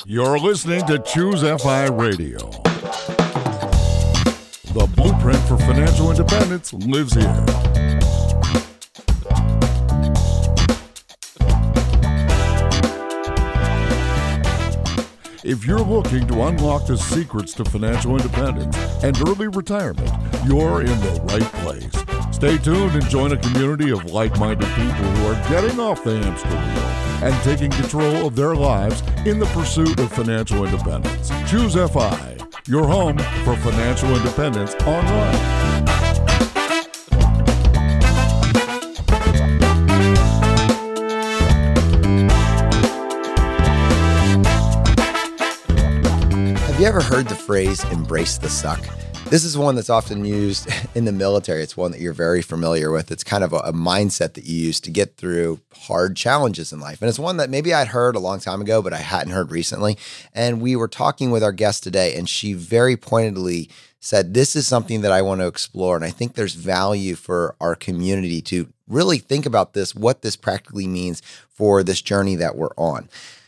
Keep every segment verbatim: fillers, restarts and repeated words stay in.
You're listening to Choose F I Radio. The blueprint for financial independence lives here. If you're looking to unlock the secrets to financial independence and early retirement, you're in the right place. Stay tuned and join a community of like-minded people who are getting off the hamster wheel and taking control of their lives in the pursuit of financial independence. Choose F I, your home for financial independence online. Have you ever heard the phrase, embrace the suck? This is one that's often used in the military. It's one that you're very familiar with. It's kind of a, a mindset that you use to get through hard challenges in life. And it's one that maybe I'd heard a long time ago, but I hadn't heard recently. And we were talking with our guest today, and she very pointedly said, this is something that I want to explore. And I think there's value for our community to really think about this, what this practically means for this journey that we're on.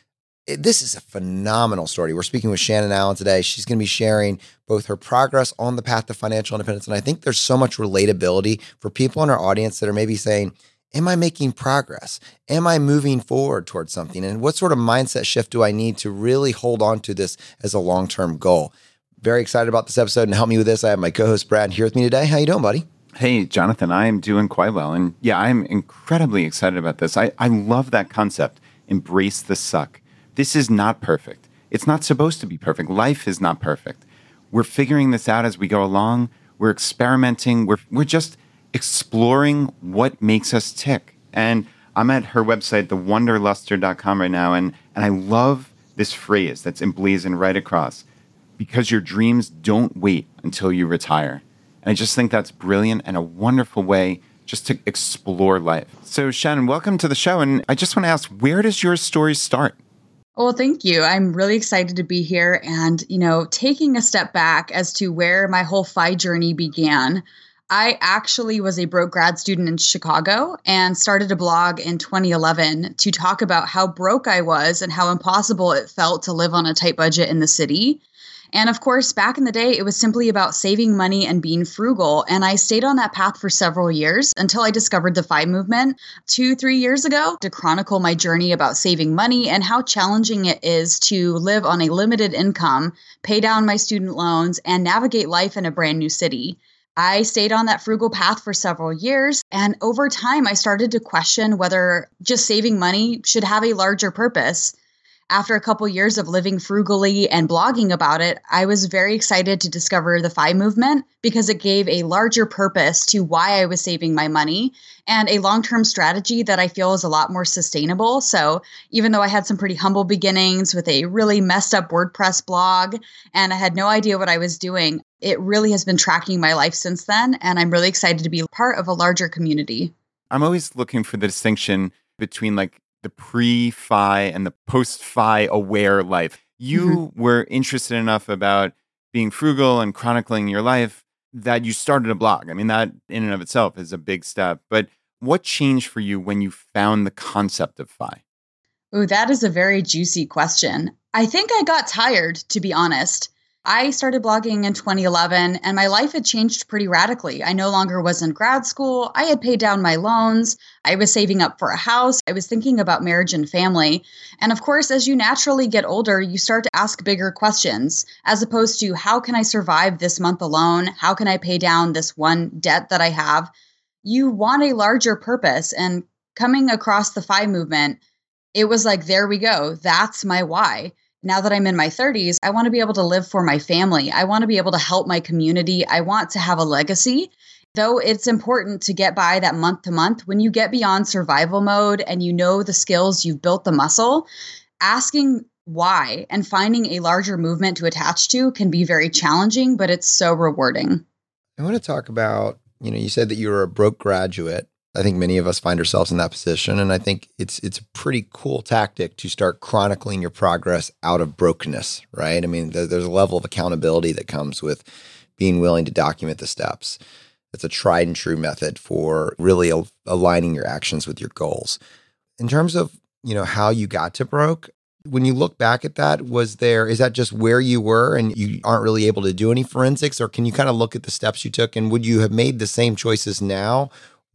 This is a phenomenal story. We're speaking with Shannon Allen today. She's going to be sharing both her progress on the path to financial independence. And I think there's so much relatability for people in our audience that are maybe saying, am I making progress? Am I moving forward towards something? And what sort of mindset shift do I need to really hold on to this as a long-term goal? Very excited about this episode, and help me with this, I have my co-host Brad here with me today. How you doing, buddy? Hey, Jonathan, I am doing quite well. And yeah, I'm incredibly excited about this. I, I love that concept, embrace the suck. This is not perfect. It's not supposed to be perfect. Life is not perfect. We're figuring this out as we go along. We're experimenting. We're we're just exploring what makes us tick. And I'm at her website, the wanderluster dot com right now, and, and I love this phrase that's emblazoned right across. Because your dreams don't wait until you retire. And I just think that's brilliant and a wonderful way just to explore life. So Shannon, welcome to the show. And I just want to ask, where does your story start? Well, thank you. I'm really excited to be here and, you know, taking a step back as to where my whole F I journey began. I actually was a broke grad student in Chicago and started a blog in twenty eleven to talk about how broke I was and how impossible it felt to live on a tight budget in the city. And of course, back in the day, it was simply about saving money and being frugal. And I stayed on that path for several years until I discovered the F I movement two, three years ago to chronicle my journey about saving money and how challenging it is to live on a limited income, pay down my student loans, and navigate life in a brand new city. I stayed on that frugal path for several years. And over time, I started to question whether just saving money should have a larger purpose. After a couple years of living frugally and blogging about it, I was very excited to discover the F I movement because it gave a larger purpose to why I was saving my money and a long-term strategy that I feel is a lot more sustainable. So even though I had some pretty humble beginnings with a really messed up WordPress blog and I had no idea what I was doing, it really has been tracking my life since then. And I'm really excited to be part of a larger community. I'm always looking for the distinction between like the pre-F I and the post-F I aware life. You mm-hmm. were interested enough about being frugal and chronicling your life that you started a blog. I mean, that in and of itself is a big step. But what changed for you when you found the concept of F I? Ooh, that is a very juicy question. I think I got tired, to be honest. I started blogging in twenty eleven and my life had changed pretty radically. I no longer was in grad school. I had paid down my loans. I was saving up for a house. I was thinking about marriage and family. And of course, as you naturally get older, you start to ask bigger questions as opposed to how can I survive this month alone? How can I pay down this one debt that I have? You want a larger purpose. And coming across the F I movement, it was like, there we go. That's my why. Now that I'm in my thirties, I want to be able to live for my family. I want to be able to help my community. I want to have a legacy. Though it's important to get by that month to month, when you get beyond survival mode and you know the skills, you've built the muscle, asking why and finding a larger movement to attach to can be very challenging, but it's so rewarding. I want to talk about, you know, you said that you were a broke graduate. I think many of us find ourselves in that position. And I think it's it's a pretty cool tactic to start chronicling your progress out of brokenness, right? I mean, there's a level of accountability that comes with being willing to document the steps. It's a tried and true method for really al- aligning your actions with your goals. In terms of, you know, how you got to broke, When you look back at that, was there, is that just where you were and you aren't really able to do any forensics? Or can you kind of look at the steps you took and would you have made the same choices now?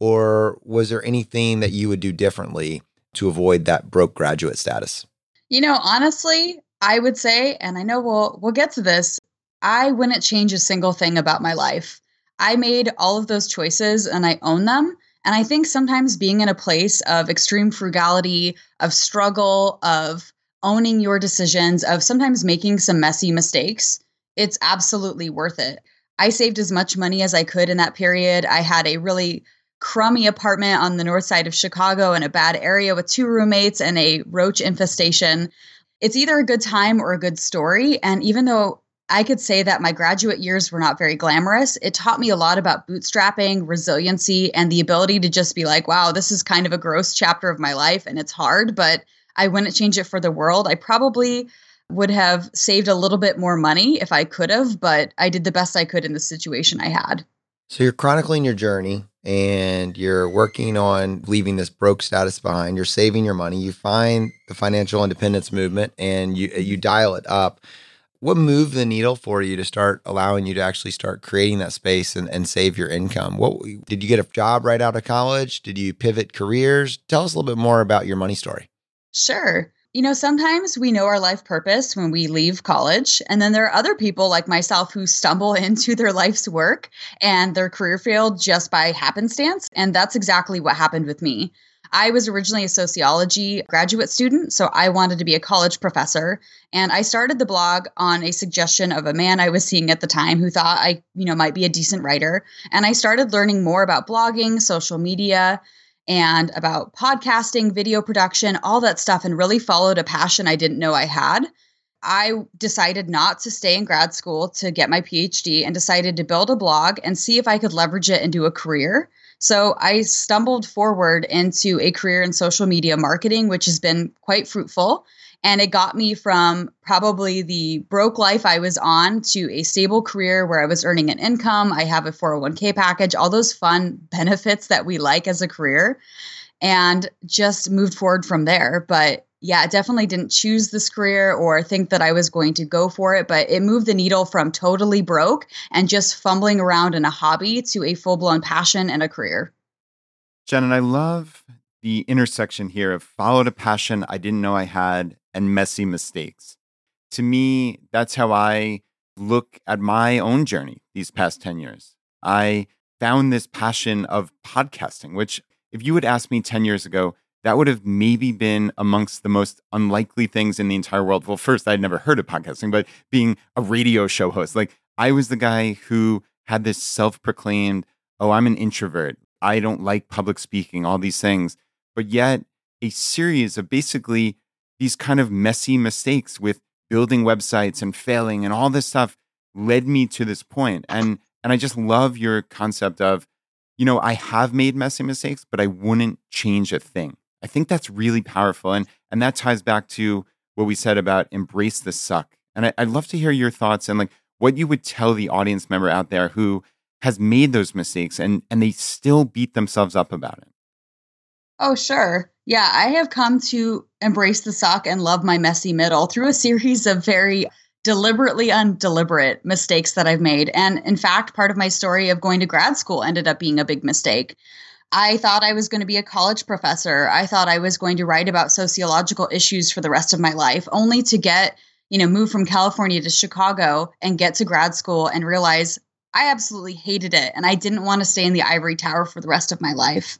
Or was there anything that you would do differently to avoid that broke graduate status? You know, honestly, I would say, and I know we'll we'll get to this, I wouldn't change a single thing about my life. I made all of those choices and I own them. And I think sometimes being in a place of extreme frugality, of struggle, of owning your decisions, of sometimes making some messy mistakes, it's absolutely worth it. I saved as much money as I could in that period. I had a really crummy apartment on the north side of Chicago in a bad area with two roommates and a roach infestation. It's either a good time or a good story. And even though I could say that my graduate years were not very glamorous, it taught me a lot about bootstrapping, resiliency, and the ability to just be like, wow, this is kind of a gross chapter of my life and it's hard, but I wouldn't change it for the world. I probably would have saved a little bit more money if I could have, but I did the best I could in the situation I had. So you're chronicling your journey and you're working on leaving this broke status behind. You're saving your money. You find the financial independence movement and you you dial it up. What moved the needle for you to start allowing you to actually start creating that space and, and save your income? What did you get a job right out of college? Did you pivot careers? Tell us a little bit more about your money story. Sure. You know, sometimes we know our life purpose when we leave college. And then there are other people like myself who stumble into their life's work and their career field just by happenstance. And that's exactly what happened with me. I was originally a sociology graduate student, so I wanted to be a college professor. And I started the blog on a suggestion of a man I was seeing at the time who thought I, you know, might be a decent writer. And I started learning more about blogging, social media, and about podcasting, video production, all that stuff, and really followed a passion I didn't know I had. I decided not to stay in grad school to get my P H D and decided to build a blog and see if I could leverage it into a career. So I stumbled forward into a career in social media marketing, which has been quite fruitful. And it got me from probably the broke life I was on to a stable career where I was earning an income. I have a four oh one k package, all those fun benefits that we like as a career, and just moved forward from there. But yeah, definitely didn't choose this career or think that I was going to go for it, but it moved the needle from totally broke and just fumbling around in a hobby to a full-blown passion and a career. Shannon, I love the intersection here of followed a passion I didn't know I had and messy mistakes. To me, that's how I look at my own journey these past ten years. I found this passion of podcasting, which if you had asked me ten years ago, that would have maybe been amongst the most unlikely things in the entire world. Well, first, I'd never heard of podcasting, but being a radio show host, like I was the guy who had this self-proclaimed, oh, I'm an introvert. I don't like public speaking, all these things. But yet a series of basically these kind of messy mistakes with building websites and failing and all this stuff led me to this point. And and I just love your concept of, you know, I have made messy mistakes, but I wouldn't change a thing. I think that's really powerful. And and that ties back to what we said about embrace the suck. And I, I'd love to hear your thoughts and like what you would tell the audience member out there who has made those mistakes and and they still beat themselves up about it. Oh, sure. Yeah, I have come to embrace the suck and love my messy middle through a series of very deliberately undeliberate mistakes that I've made. And in fact, part of my story of going to grad school ended up being a big mistake. I thought I was going to be a college professor. I thought I was going to write about sociological issues for the rest of my life, only to get, you know, move from California to Chicago and get to grad school and realize I absolutely hated it. And I didn't want to stay in the ivory tower for the rest of my life.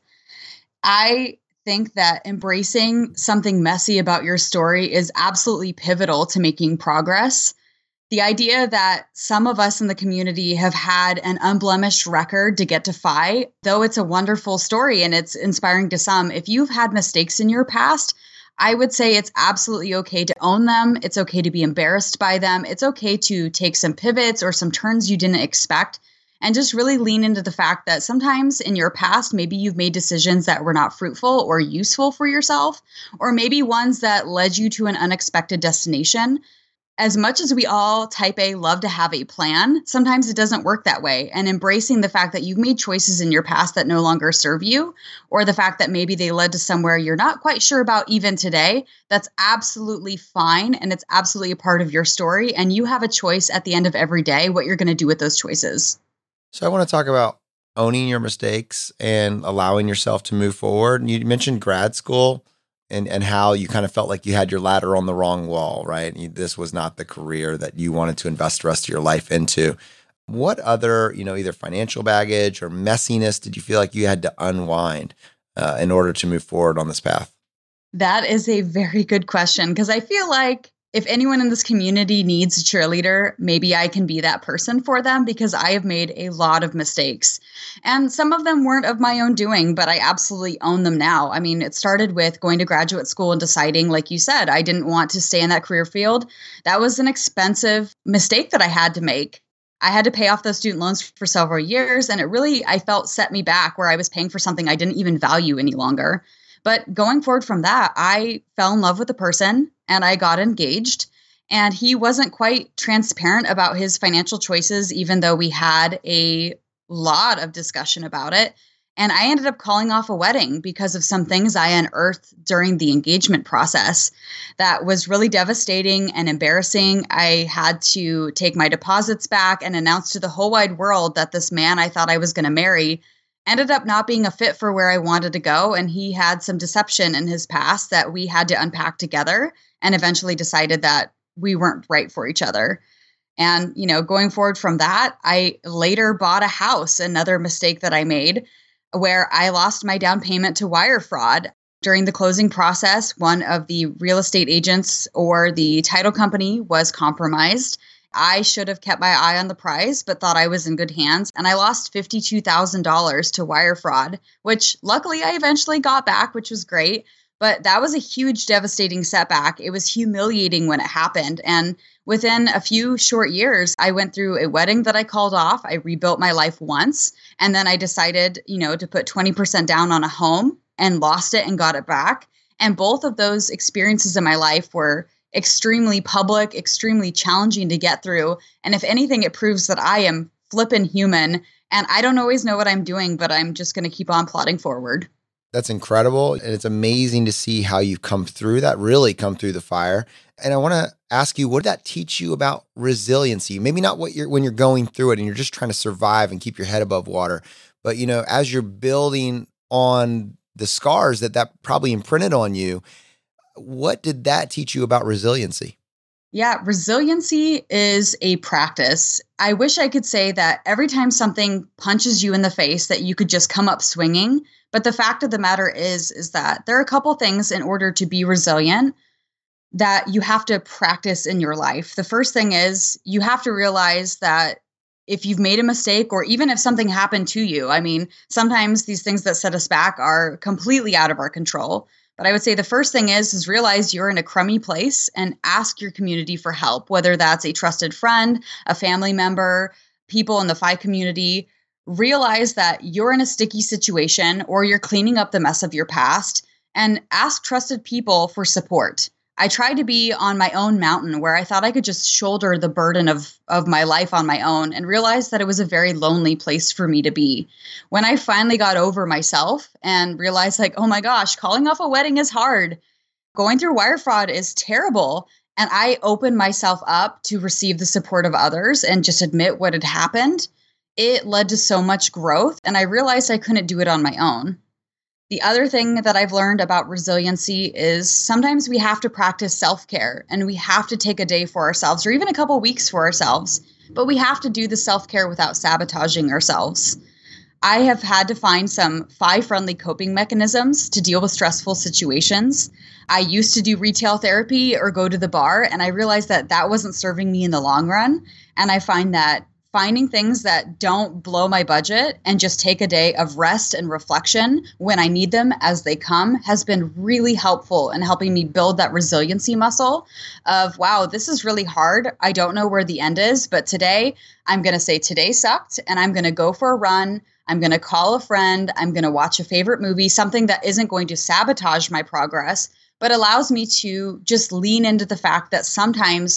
I think that embracing something messy about your story is absolutely pivotal to making progress. The idea that some of us in the community have had an unblemished record to get to Phi, though it's a wonderful story and it's inspiring to some, if you've had mistakes in your past, I would say it's absolutely okay to own them. It's okay to be embarrassed by them. It's okay to take some pivots or some turns you didn't expect. And just really lean into the fact that sometimes in your past, maybe you've made decisions that were not fruitful or useful for yourself, or maybe ones that led you to an unexpected destination. as much as we all type A love to have a plan, sometimes it doesn't work that way. And embracing the fact that you've made choices in your past that no longer serve you, or the fact that maybe they led to somewhere you're not quite sure about even today, that's absolutely fine. And it's absolutely a part of your story. And you have a choice at the end of every day what you're going to do with those choices. So I want to talk about owning your mistakes and allowing yourself to move forward. You mentioned grad school. And and how you kind of felt like you had your ladder on the wrong wall, right? You, this was not the career that you wanted to invest the rest of your life into. What other, you know, either financial baggage or messiness did you feel like you had to unwind uh, in order to move forward on this path? That is a very good question, because I feel like if anyone in this community needs a cheerleader, maybe I can be that person for them, because I have made a lot of mistakes. And some of them weren't of my own doing, but I absolutely own them now. I mean, it started with going to graduate school and deciding, like you said, I didn't want to stay in that career field. That was an expensive mistake that I had to make. I had to pay off those student loans for several years, and it really, I felt, set me back where I was paying for something I didn't even value any longer. But going forward from that, I fell in love with a person and I got engaged, and he wasn't quite transparent about his financial choices, even though we had a lot of discussion about it. And I ended up calling off a wedding because of some things I unearthed during the engagement process that was really devastating and embarrassing. I had to take my deposits back and announce to the whole wide world that this man I thought I was going to marry ended up not being a fit for where I wanted to go. And he had some deception in his past that we had to unpack together, and eventually decided that we weren't right for each other. And, you know, going forward from that, I later bought a house, another mistake that I made, where I lost my down payment to wire fraud. During the closing process, one of the real estate agents or the title company was compromised. I should have kept my eye on the prize, but thought I was in good hands. And I lost fifty-two thousand dollars to wire fraud, which luckily I eventually got back, which was great. But that was a huge, devastating setback. It was humiliating when it happened. And within a few short years, I went through a wedding that I called off. I rebuilt my life once. And then I decided, you know, to put twenty percent down on a home, and lost it and got it back. And both of those experiences in my life were extremely public, extremely challenging to get through. And if anything, it proves that I am flippin' human, and I don't always know what I'm doing, but I'm just going to keep on plodding forward. That's incredible. And it's amazing to see how you've come through that, really come through the fire. And I want to ask you, what did that teach you about resiliency? Maybe not what you're, when you're going through it and you're just trying to survive and keep your head above water, but, you know, as you're building on the scars that that probably imprinted on you, what did that teach you about resiliency? Yeah, resiliency is a practice. I wish I could say that every time something punches you in the face that you could just come up swinging. But the fact of the matter is, is that there are a couple things in order to be resilient that you have to practice in your life. The first thing is you have to realize that if you've made a mistake, or even if something happened to you, I mean, sometimes these things that set us back are completely out of our control. But I would say the first thing is, is realize you're in a crummy place and ask your community for help, whether that's a trusted friend, a family member, people in the Phi community. Realize that you're in a sticky situation, or you're cleaning up the mess of your past, and ask trusted people for support. I tried to be on my own mountain where I thought I could just shoulder the burden of, of my life on my own, and realized that it was a very lonely place for me to be. When I finally got over myself and realized, like, oh my gosh, calling off a wedding is hard. Going through wire fraud is terrible. And I opened myself up to receive the support of others and just admit what had happened. It led to so much growth, and I realized I couldn't do it on my own. The other thing that I've learned about resiliency is sometimes we have to practice self-care, and we have to take a day for ourselves, or even a couple weeks for ourselves, but we have to do the self-care without sabotaging ourselves. I have had to find some Phi-friendly coping mechanisms to deal with stressful situations. I used to do retail therapy or go to the bar, and I realized that that wasn't serving me in the long run. And I find that finding things that don't blow my budget and just take a day of rest and reflection when I need them as they come has been really helpful in helping me build that resiliency muscle of, wow, this is really hard. I don't know where the end is, but today I'm going to say today sucked, and I'm going to go for a run. I'm going to call a friend. I'm going to watch a favorite movie, something that isn't going to sabotage my progress, but allows me to just lean into the fact that sometimes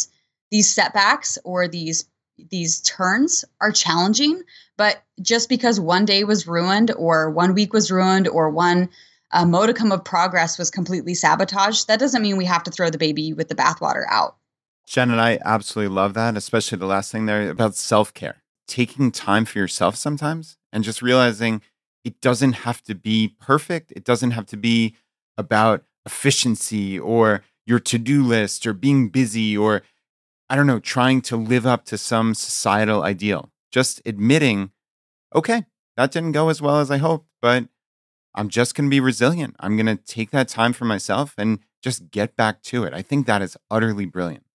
these setbacks or these these turns are challenging, but just because one day was ruined or one week was ruined or one uh, modicum of progress was completely sabotaged, that doesn't mean we have to throw the baby with the bathwater out. Shannon, I absolutely love that, especially the last thing there about self-care. Taking time for yourself sometimes and just realizing it doesn't have to be perfect. It doesn't have to be about efficiency or your to-do list or being busy or, I don't know, trying to live up to some societal ideal. Just admitting, okay, that didn't go as well as I hoped, but I'm just going to be resilient. I'm going to take that time for myself and just get back to it. I think that is utterly brilliant.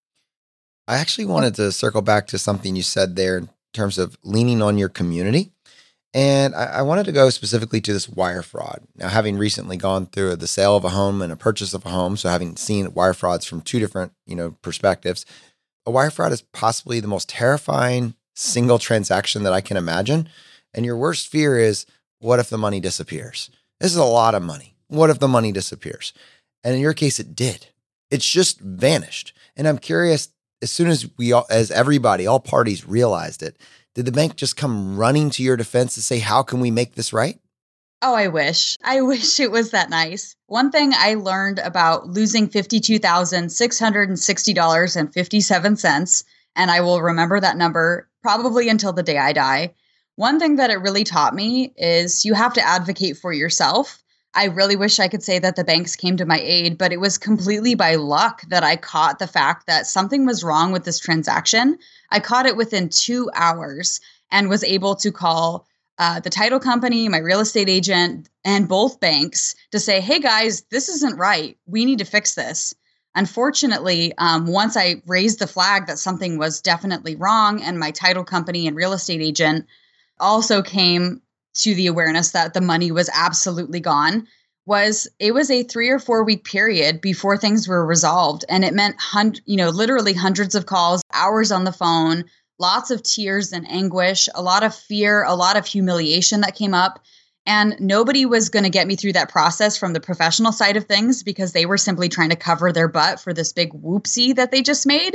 I actually wanted to circle back to something you said there in terms of leaning on your community. And I, I wanted to go specifically to this wire fraud. Now, having recently gone through the sale of a home and a purchase of a home, so having seen wire frauds from two different, you know, perspectives, a wire fraud is possibly the most terrifying single transaction that I can imagine. And your worst fear is, what if the money disappears? This is a lot of money. What if the money disappears? And in your case, it did. It's just vanished. And I'm curious, as soon as we all, as everybody, all parties realized it, did the bank just come running to your defense to say, how can we make this right? Oh, I wish. I wish it was that nice. One thing I learned about losing fifty-two thousand six hundred sixty dollars and fifty-seven cents, and I will remember that number probably until the day I die. One thing that it really taught me is you have to advocate for yourself. I really wish I could say that the banks came to my aid, but it was completely by luck that I caught the fact that something was wrong with this transaction. I caught it within two hours and was able to call uh, the title company, my real estate agent, and both banks to say, hey guys, this isn't right. We need to fix this. Unfortunately, um, once I raised the flag that something was definitely wrong, and my title company and real estate agent also came to the awareness that the money was absolutely gone, was it was a three or four week period before things were resolved. And it meant, hun- you know, literally hundreds of calls, hours on the phone, lots of tears and anguish, a lot of fear, a lot of humiliation that came up. And nobody was going to get me through that process from the professional side of things because they were simply trying to cover their butt for this big whoopsie that they just made.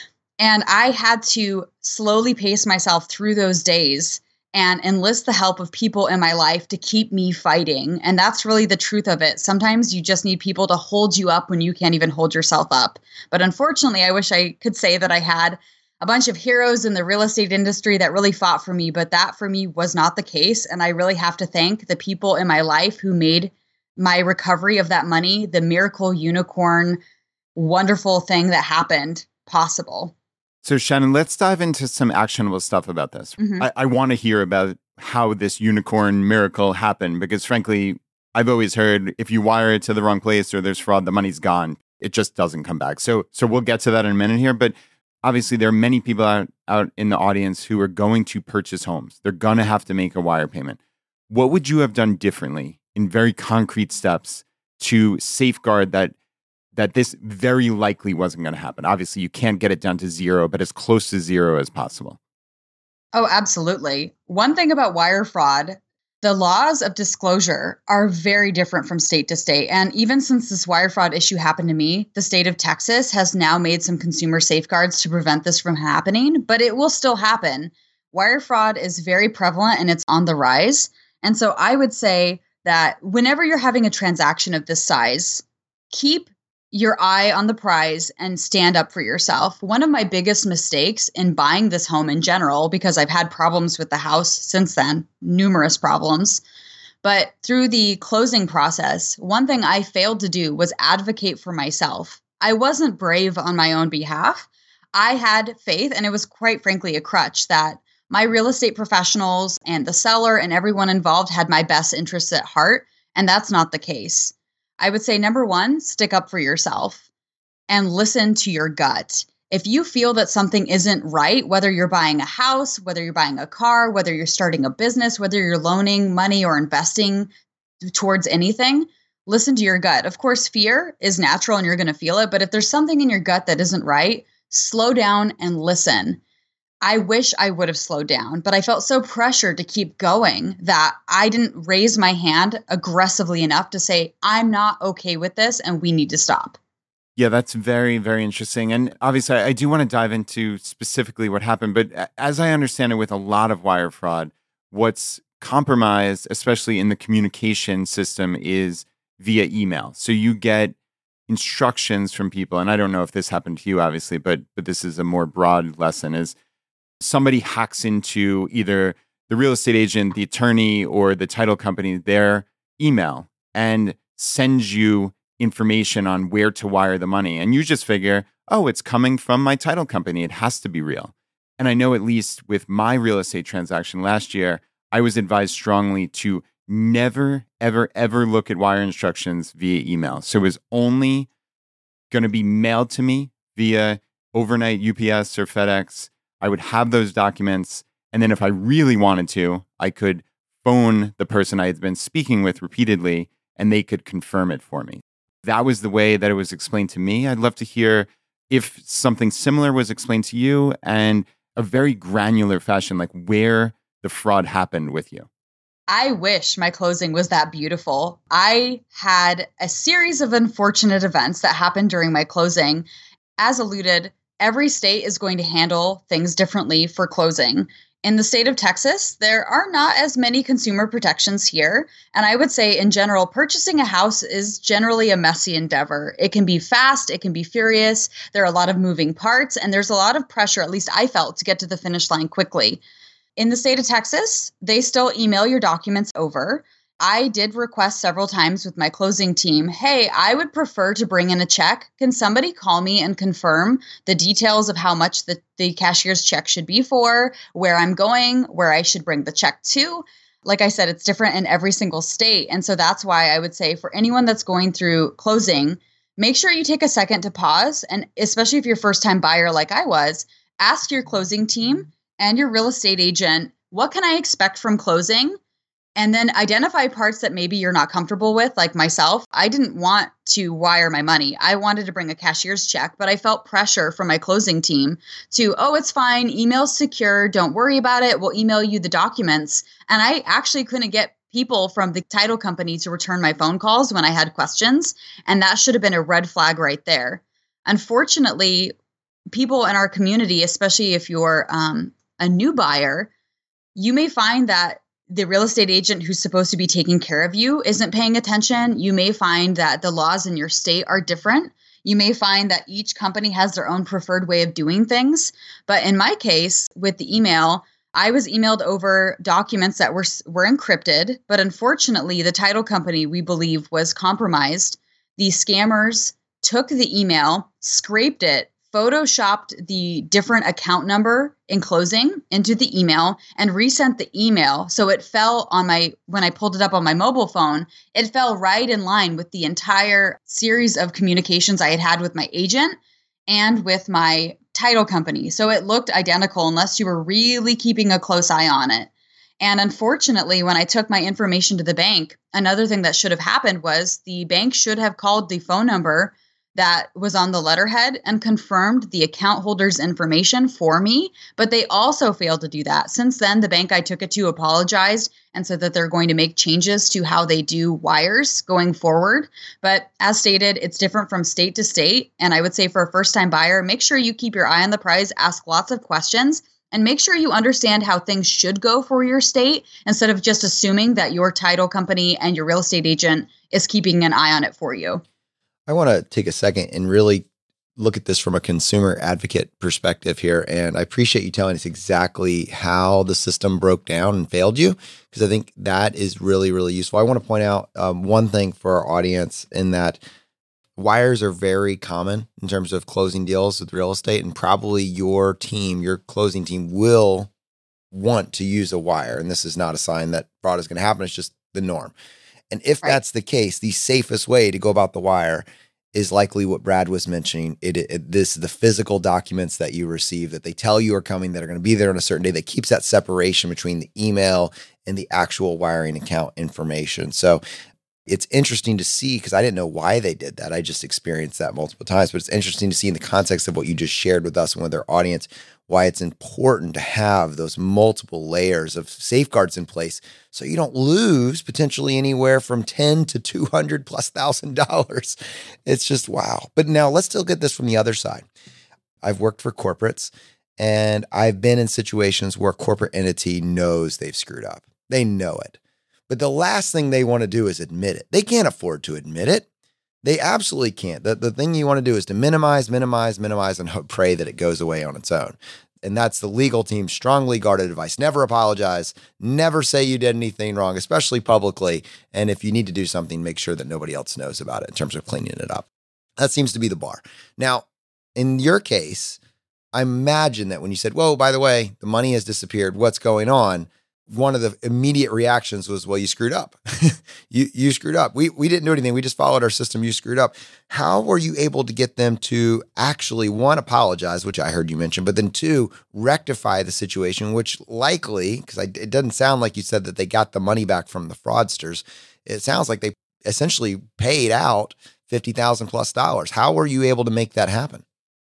And I had to slowly pace myself through those days and enlist the help of people in my life to keep me fighting. And that's really the truth of it. Sometimes you just need people to hold you up when you can't even hold yourself up. But unfortunately, I wish I could say that I had a bunch of heroes in the real estate industry that really fought for me, but that for me was not the case. And I really have to thank the people in my life who made my recovery of that money, the miracle unicorn, wonderful thing that happened, possible. So Shannon, let's dive into some actionable stuff about this. Mm-hmm. I, I want to hear about how this unicorn miracle happened, because frankly, I've always heard if you wire it to the wrong place or there's fraud, the money's gone. It just doesn't come back. So so we'll get to that in a minute here. But obviously, there are many people out, out in the audience who are going to purchase homes. They're going to have to make a wire payment. What would you have done differently in very concrete steps to safeguard that that this very likely wasn't going to happen? Obviously, you can't get it down to zero, but as close to zero as possible. Oh, absolutely. One thing about wire fraud, the laws of disclosure are very different from state to state. And even since this wire fraud issue happened to me, the state of Texas has now made some consumer safeguards to prevent this from happening, but it will still happen. Wire fraud is very prevalent and it's on the rise. And so I would say that whenever you're having a transaction of this size, keep your eye on the prize and stand up for yourself. One of my biggest mistakes in buying this home in general, because I've had problems with the house since then, numerous problems, but through the closing process, one thing I failed to do was advocate for myself. I wasn't brave on my own behalf. I had faith, and it was quite frankly a crutch that my real estate professionals and the seller and everyone involved had my best interests at heart, and that's not the case. I would say, number one, stick up for yourself and listen to your gut. If you feel that something isn't right, whether you're buying a house, whether you're buying a car, whether you're starting a business, whether you're loaning money or investing towards anything, listen to your gut. Of course, fear is natural and you're going to feel it. But if there's something in your gut that isn't right, slow down and listen. I wish I would have slowed down, but I felt so pressured to keep going that I didn't raise my hand aggressively enough to say, I'm not okay with this and we need to stop. Yeah, that's very, very interesting. And obviously, I do want to dive into specifically what happened. But as I understand it, with a lot of wire fraud, what's compromised, especially in the communication system, is via email. So you get instructions from people. And I don't know if this happened to you, obviously, but but this is a more broad lesson, is somebody hacks into either the real estate agent, the attorney, or the title company, their email, and sends you information on where to wire the money. And you just figure, oh, it's coming from my title company. It has to be real. And I know, at least with my real estate transaction last year, I was advised strongly to never, ever, ever look at wire instructions via email. So it was only going to be mailed to me via overnight U P S or FedEx. I would have those documents. And then if I really wanted to, I could phone the person I had been speaking with repeatedly, and they could confirm it for me. That was the way that it was explained to me. I'd love to hear if something similar was explained to you, and a very granular fashion, like where the fraud happened with you. I wish my closing was that beautiful. I had a series of unfortunate events that happened during my closing. As alluded, every state is going to handle things differently for closing. In the state of Texas, there are not as many consumer protections here. And I would say, in general, purchasing a house is generally a messy endeavor. It can be fast, it can be furious. There are a lot of moving parts, and there's a lot of pressure, at least I felt, to get to the finish line quickly. In the state of Texas, they still email your documents over. I did request several times with my closing team, hey, I would prefer to bring in a check. Can somebody call me and confirm the details of how much the, the cashier's check should be for, where I'm going, where I should bring the check to? Like I said, it's different in every single state. And so that's why I would say, for anyone that's going through closing, make sure you take a second to pause. And especially if you're a first-time buyer like I was, ask your closing team and your real estate agent, what can I expect from closing? And then identify parts that maybe you're not comfortable with, like myself. I didn't want to wire my money. I wanted to bring a cashier's check, but I felt pressure from my closing team to, oh, it's fine. Email's secure. Don't worry about it. We'll email you the documents. And I actually couldn't get people from the title company to return my phone calls when I had questions. And that should have been a red flag right there. Unfortunately, people in our community, especially if you're um, a new buyer, you may find that the real estate agent who's supposed to be taking care of you isn't paying attention. You may find that the laws in your state are different. You may find that each company has their own preferred way of doing things. But in my case, with the email, I was emailed over documents that were were encrypted. But unfortunately, the title company, we believe, was compromised. The scammers took the email, scraped it, photoshopped the different account number in closing into the email, and resent the email. So it fell on my, when I pulled it up on my mobile phone, it fell right in line with the entire series of communications I had had with my agent and with my title company. So it looked identical unless you were really keeping a close eye on it. And unfortunately, when I took my information to the bank, another thing that should have happened was the bank should have called the phone number that was on the letterhead and confirmed the account holder's information for me, but they also failed to do that. Since then, the bank I took it to apologized and said that they're going to make changes to how they do wires going forward. But as stated, it's different from state to state. And I would say, for a first-time buyer, make sure you keep your eye on the prize, ask lots of questions, and make sure you understand how things should go for your state, instead of just assuming that your title company and your real estate agent is keeping an eye on it for you. I want to take a second and really look at this from a consumer advocate perspective here. And I appreciate you telling us exactly how the system broke down and failed you, because I think that is really, really useful. I want to point out um, one thing for our audience, in that wires are very common in terms of closing deals with real estate, and probably your team, your closing team, will want to use a wire. And this is not a sign that fraud is going to happen. It's just the norm. And if right. that's the case, the safest way to go about the wire is likely what Brad was mentioning. It, it this the physical documents that you receive, that they tell you are coming, that are going to be there on a certain day, that keeps that separation between the email and the actual wiring account information. So it's interesting to see, because I didn't know why they did that. I just experienced that multiple times, but it's interesting to see in the context of what you just shared with us and with our audience, why it's important to have those multiple layers of safeguards in place so you don't lose potentially anywhere from ten to two hundred plus thousand dollars. It's just wow. But now let's still get this from the other side. I've worked for corporates and I've been in situations where a corporate entity knows they've screwed up. They know it. But the last thing they want to do is admit it. They can't afford to admit it. They absolutely can't. The, the thing you want to do is to minimize, minimize, minimize, and hope, pray that it goes away on its own. And that's the legal team's strongly guarded advice. Never apologize. Never say you did anything wrong, especially publicly. And if you need to do something, make sure that nobody else knows about it in terms of cleaning it up. That seems to be the bar. Now, in your case, I imagine that when you said, whoa, by the way, the money has disappeared, what's going on? One of the immediate reactions was, well, you screwed up. you you screwed up. We we didn't do anything. We just followed our system. You screwed up. How were you able to get them to actually, one, apologize, which I heard you mention, but then two, rectify the situation, which likely, because it doesn't sound like you said that they got the money back from the fraudsters. It sounds like they essentially paid out fifty thousand plus dollars. How were you able to make that happen?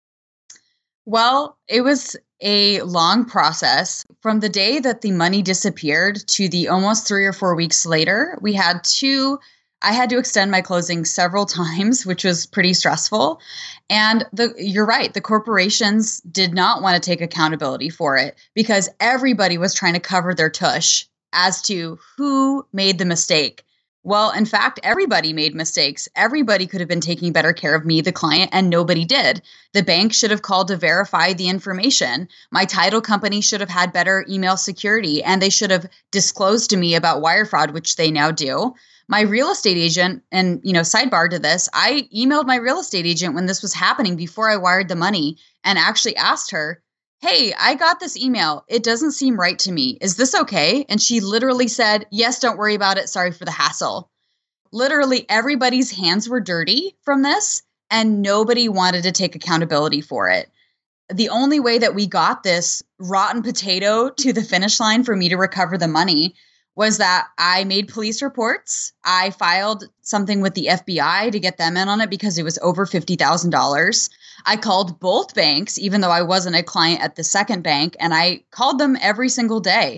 Well, it was a long process. From the day that the money disappeared to the almost three or four weeks later, we had two, I had to extend my closing several times, which was pretty stressful. And the, you're right, the corporations did not want to take accountability for it because everybody was trying to cover their tush as to who made the mistake. Well, in fact, everybody made mistakes. Everybody could have been taking better care of me, the client, and nobody did. The bank should have called to verify the information. My title company should have had better email security, and they should have disclosed to me about wire fraud, which they now do. My real estate agent, and you know, sidebar to this, I emailed my real estate agent when this was happening before I wired the money and actually asked her, hey, I got this email. It doesn't seem right to me. Is this okay? And she literally said, yes, don't worry about it. Sorry for the hassle. Literally everybody's hands were dirty from this and nobody wanted to take accountability for it. The only way that we got this rotten potato to the finish line for me to recover the money was that I made police reports. I filed something with the F B I to get them in on it because it was over fifty thousand dollars. I called both banks, even though I wasn't a client at the second bank, and I called them every single day.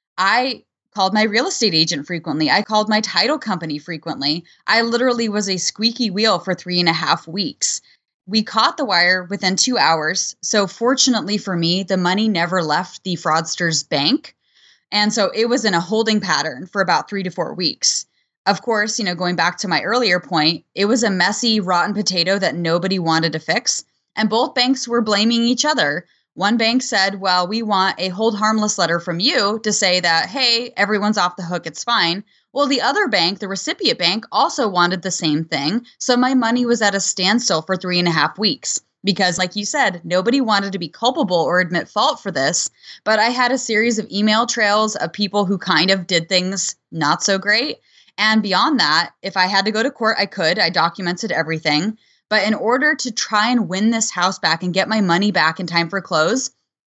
I called my real estate agent frequently. I called my title company frequently. I literally was a squeaky wheel for three and a half weeks. We caught the wire within two hours. So fortunately for me, the money never left the fraudster's bank. And so it was in a holding pattern for about three to four weeks. Of course, you know, going back to my earlier point, it was a messy, rotten potato that nobody wanted to fix. And both banks were blaming each other. One bank said, well, we want a hold harmless letter from you to say that, hey, everyone's off the hook, it's fine. Well, the other bank, the recipient bank, also wanted the same thing. So my money was at a standstill for three and a half weeks. Because like you said, nobody wanted to be culpable or admit fault for this. But I had a series of email trails of people who kind of did things not so great. And beyond that, if I had to go to court, I could. I documented everything. But in order to try and win this house back and get my money back in time for close,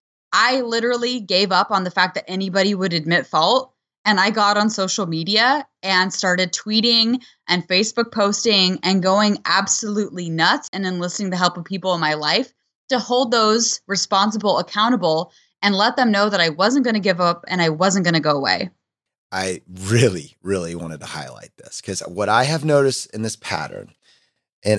I literally gave up on the fact that anybody would admit fault. And I got on social media and started tweeting and Facebook posting and going absolutely nuts and enlisting the help of people in my life to hold those responsible accountable and let them know that I wasn't going to give up and I wasn't going to go away. I really, really wanted to highlight this because what I have noticed in this pattern, and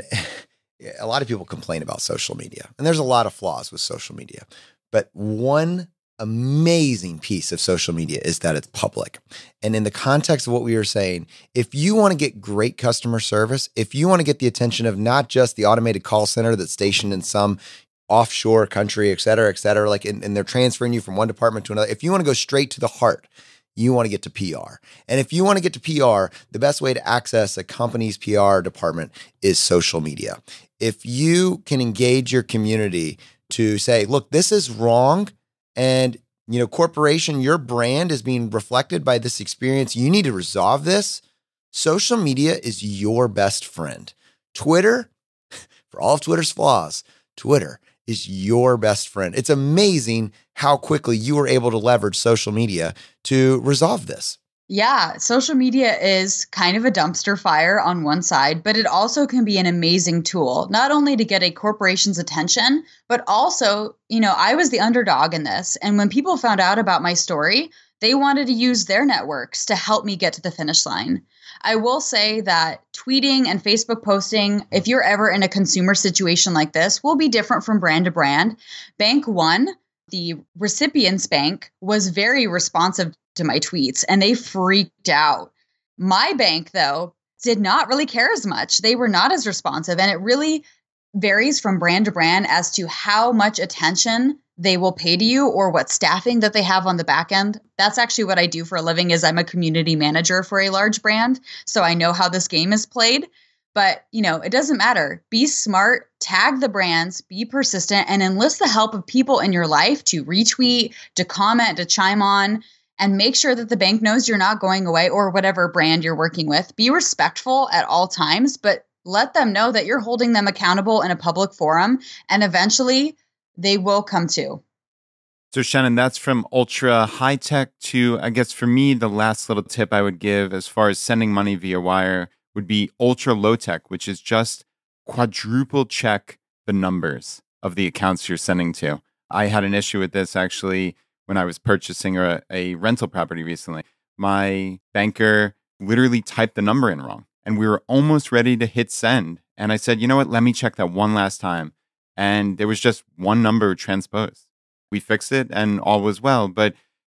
a lot of people complain about social media, and there's a lot of flaws with social media, but one amazing piece of social media is that it's public. And in the context of what we were saying, if you want to get great customer service, if you want to get the attention of not just the automated call center that's stationed in some offshore country, et cetera, et cetera, like, and, and they're transferring you from one department to another. If you want to go straight to the heart, you want to get to P R. And if you want to get to P R, the best way to access a company's P R department is social media. If you can engage your community to say, look, this is wrong, and, you know, corporation, your brand is being reflected by this experience. You need to resolve this. Social media is your best friend. Twitter, for all of Twitter's flaws, Twitter is your best friend. It's amazing how quickly you were able to leverage social media to resolve this. Yeah, social media is kind of a dumpster fire on one side, but it also can be an amazing tool, not only to get a corporation's attention, but also, you know, I was the underdog in this. And when people found out about my story, they wanted to use their networks to help me get to the finish line. I will say that tweeting and Facebook posting, if you're ever in a consumer situation like this, will be different from brand to brand. Bank One, the recipient's bank, was very responsive to my tweets and they freaked out. My bank, though, did not really care as much. They were not as responsive. And it really varies from brand to brand as to how much attention they will pay to you or what staffing that they have on the back end. That's actually what I do for a living is I'm a community manager for a large brand. So I know how this game is played. But, you know, it doesn't matter. Be smart, tag the brands, be persistent, and enlist the help of people in your life to retweet, to comment, to chime on, and make sure that the bank knows you're not going away or whatever brand you're working with. Be respectful at all times, but let them know that you're holding them accountable in a public forum, and eventually they will come to. So Shannon, that's from ultra high tech to, I guess for me, the last little tip I would give as far as sending money via wire would be ultra low tech, which is just quadruple check the numbers of the accounts you're sending to. I had an issue with this actually when I was purchasing a, a rental property recently. My banker literally typed the number in wrong and we were almost ready to hit send. And I said, you know what, let me check that one last time. And there was just one number transposed. We fixed it and all was well. But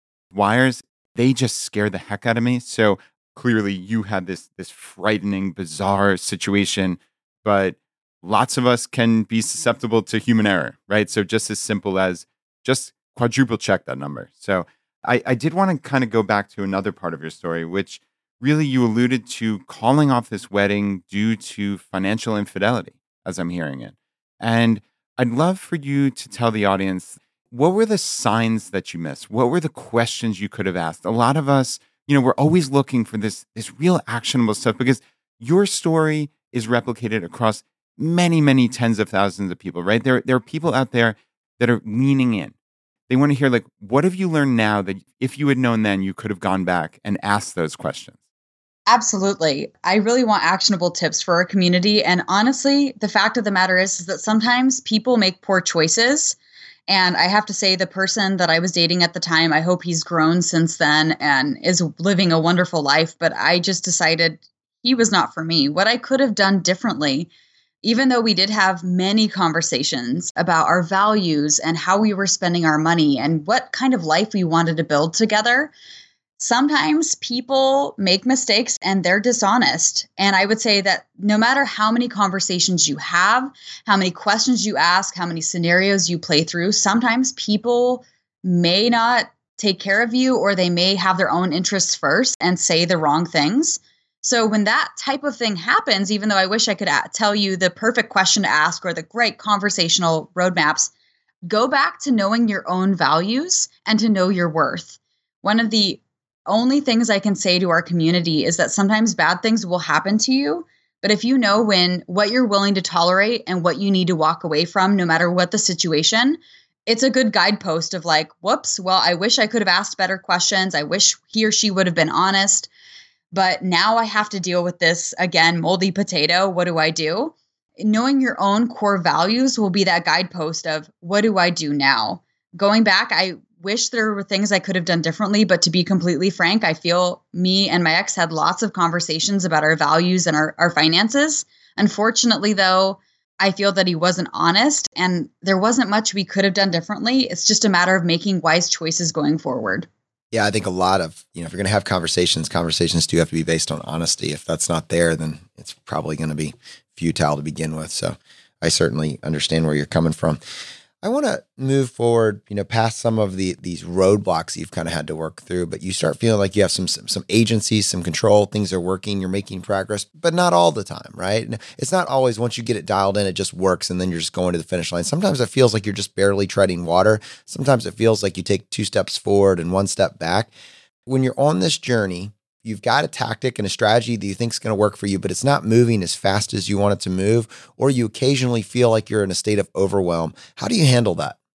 wires, they just scare the heck out of me. So clearly you had this, this frightening, bizarre situation, but lots of us can be susceptible to human error, right? So just as simple as just quadruple check that number. So I, I did want to kind of go back to another part of your story, which really you alluded to calling off this wedding due to financial infidelity, as I'm hearing it. And I'd love for you to tell the audience, what were the signs that you missed? What were the questions you could have asked? A lot of us, you know, we're always looking for this, this real actionable stuff because your story is replicated across many, many tens of thousands of people, right? There, there are people out there that are leaning in. They want to hear, like, what have you learned now that if you had known then, you could have gone back and asked those questions? Absolutely. I really want actionable tips for our community. And honestly, the fact of the matter is, is that sometimes people make poor choices. And I have to say, the person that I was dating at the time, I hope he's grown since then and is living a wonderful life. But I just decided he was not for me. What I could have done differently, even though we did have many conversations about our values and how we were spending our money and what kind of life we wanted to build together, sometimes people make mistakes and they're dishonest. And I would say that no matter how many conversations you have, how many questions you ask, how many scenarios you play through, sometimes people may not take care of you or they may have their own interests first and say the wrong things. So when that type of thing happens, even though I wish I could a- tell you the perfect question to ask or the great conversational roadmaps, go back to knowing your own values and to know your worth. One of the only things I can say to our community is that sometimes bad things will happen to you. But if you know when what you're willing to tolerate and what you need to walk away from, no matter what the situation, it's a good guidepost of like, whoops, well, I wish I could have asked better questions. I wish he or she would have been honest. But now I have to deal with this, again, moldy potato. What do I do? Knowing your own core values will be that guidepost of what do I do now? Going back, I wish there were things I could have done differently. But to be completely frank, I feel me and my ex had lots of conversations about our values and our, our finances. Unfortunately, though, I feel that he wasn't honest and there wasn't much we could have done differently. It's just a matter of making wise choices going forward. Yeah, I think a lot of, you know, if you're going to have conversations, conversations do have to be based on honesty. If that's not there, then it's probably going to be futile to begin with. So I certainly understand where you're coming from. I want to move forward, you know, past some of the these roadblocks you've kind of had to work through, but you start feeling like you have some, some some agency, some control, things are working, you're making progress, but not all the time, right? It's not always once you get it dialed in, it just works and then you're just going to the finish line. Sometimes it feels like you're just barely treading water. Sometimes it feels like you take two steps forward and one step back. When you're on this journey, you've got a tactic and a strategy that you think is going to work for you, but it's not moving as fast as you want it to move, or you occasionally feel like you're in a state of overwhelm. How do you handle that?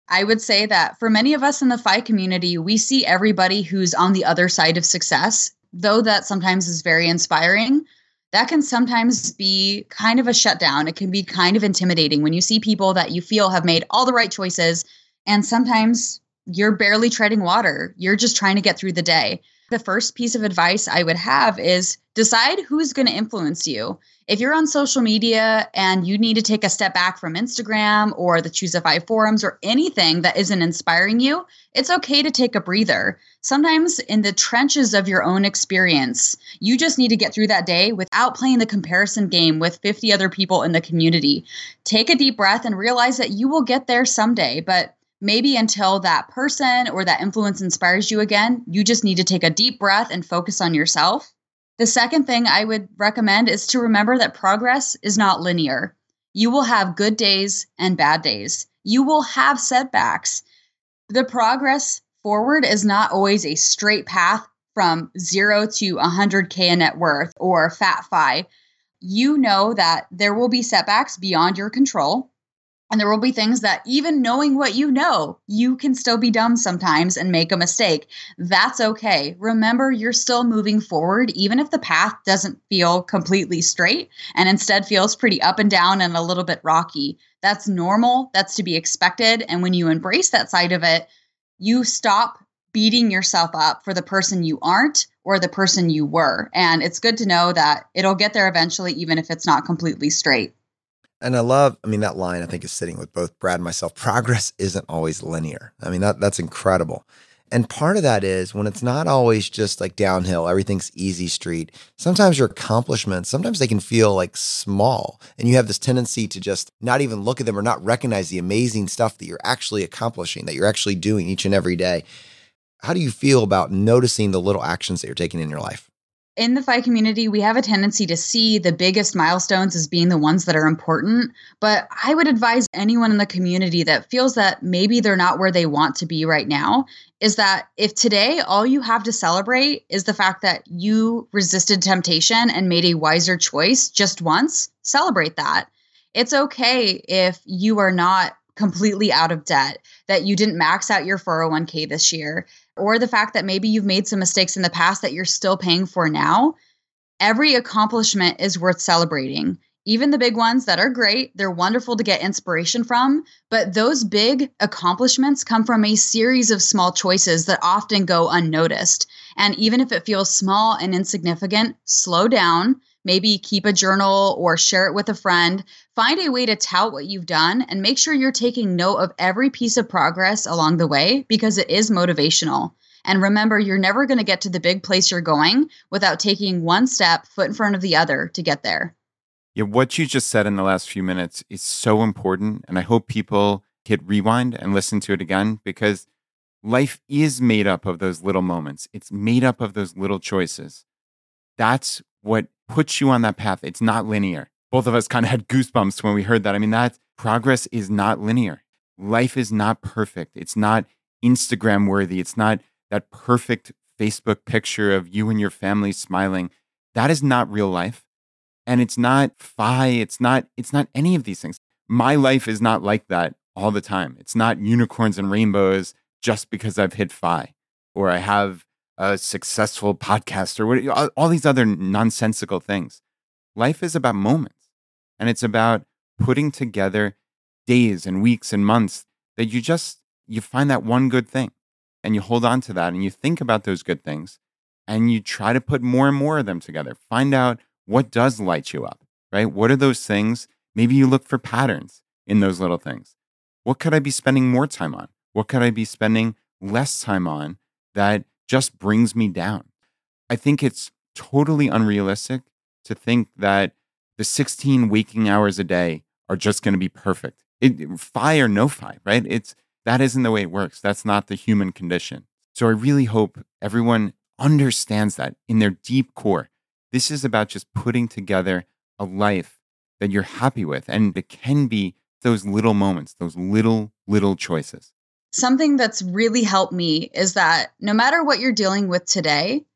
I would say that for many of us in the F I community, we see everybody who's on the other side of success, though that sometimes is very inspiring. That can sometimes be kind of a shutdown. It can be kind of intimidating when you see people that you feel have made all the right choices, and sometimes you're barely treading water. You're just trying to get through the day. The first piece of advice I would have is decide who's going to influence you. If you're on social media and you need to take a step back from Instagram or the Choose F I forums or anything that isn't inspiring you, it's okay to take a breather. Sometimes in the trenches of your own experience, you just need to get through that day without playing the comparison game with fifty other people in the community. Take a deep breath and realize that you will get there someday, but maybe until that person or that influence inspires you again, you just need to take a deep breath and focus on yourself. The second thing I would recommend is to remember that progress is not linear. You will have good days and bad days. You will have setbacks. The progress forward is not always a straight path from zero to one hundred K in net worth or fat F I. You know that there will be setbacks beyond your control. And there will be things that even knowing what you know, you can still be dumb sometimes and make a mistake. That's okay. Remember, you're still moving forward, even if the path doesn't feel completely straight and instead feels pretty up and down and a little bit rocky. That's normal. That's to be expected. And when you embrace that side of it, you stop beating yourself up for the person you aren't or the person you were. And it's good to know that it'll get there eventually, even if it's not completely straight. And I love, I mean, that line I think is sitting with both Brad and myself. Progress isn't always linear. I mean, that that's incredible. And part of that is when it's not always just like downhill, everything's easy street. Sometimes your accomplishments, sometimes they can feel like small. And you have this tendency to just not even look at them or not recognize the amazing stuff that you're actually accomplishing, that you're actually doing each and every day. How do you feel about noticing the little actions that you're taking in your life? In the F I community, we have a tendency to see the biggest milestones as being the ones that are important. But I would advise anyone in the community that feels that maybe they're not where they want to be right now, is that if today all you have to celebrate is the fact that you resisted temptation and made a wiser choice just once, celebrate that. It's okay if you are not completely out of debt, that you didn't max out your four oh one k this year, or the fact that maybe you've made some mistakes in the past that you're still paying for now. Every accomplishment is worth celebrating. Even the big ones that are great, they're wonderful to get inspiration from, but those big accomplishments come from a series of small choices that often go unnoticed. And even if it feels small and insignificant, slow down, maybe keep a journal or share it with a friend. Find a way to tout what you've done and make sure you're taking note of every piece of progress along the way because it is motivational. And remember, you're never going to get to the big place you're going without taking one step foot in front of the other to get there. Yeah, what you just said in the last few minutes is so important. And I hope people hit rewind and listen to it again because life is made up of those little moments. It's made up of those little choices. That's what puts you on that path. It's not linear. Both of us kind of had goosebumps when we heard that. I mean, that progress is not linear. Life is not perfect. It's not Instagram worthy. It's not that perfect Facebook picture of you and your family smiling. That is not real life. And it's not F I. It's not, it's not any of these things. My life is not like that all the time. It's not unicorns and rainbows just because I've hit F I or I have a successful podcast or what, all these other nonsensical things. Life is about moments, and it's about putting together days and weeks and months that you just, you find that one good thing and you hold on to that and you think about those good things and you try to put more and more of them together. Find out what does light you up, right? What are those things? Maybe you look for patterns in those little things. What could I be spending more time on? What could I be spending less time on that just brings me down? I think it's totally unrealistic to think that the sixteen waking hours a day are just going to be perfect. It, F I or no F I, right? It's, that isn't the way it works. That's not the human condition. So I really hope everyone understands that in their deep core. This is about just putting together a life that you're happy with. And it can be those little moments, those little, little choices. Something that's really helped me is that no matter what you're dealing with today,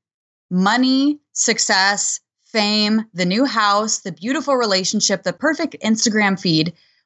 money, success, fame, the new house, the beautiful relationship, the perfect Instagram feed,